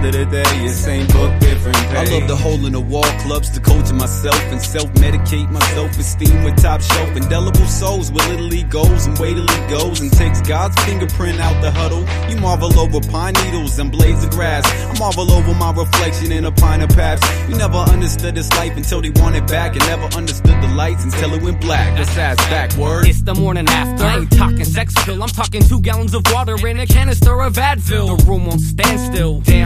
of the day, it's same book, different page. I love the hole in the wall clubs to coach myself and self-medicate my self-esteem with top shelf. Indelible souls with little egos and way till he goes and takes God's fingerprint out the huddle. You marvel over pine needles and blades of grass. I marvel over my reflection in a pine of paths. You never understood this life until they want it back, and never understood the lights until it went black. That's ass backward. It's the morning after. I ain't talking sex pill, I'm talking 2 gallons of water in a canister of Advil. The room won't stand still. Damn.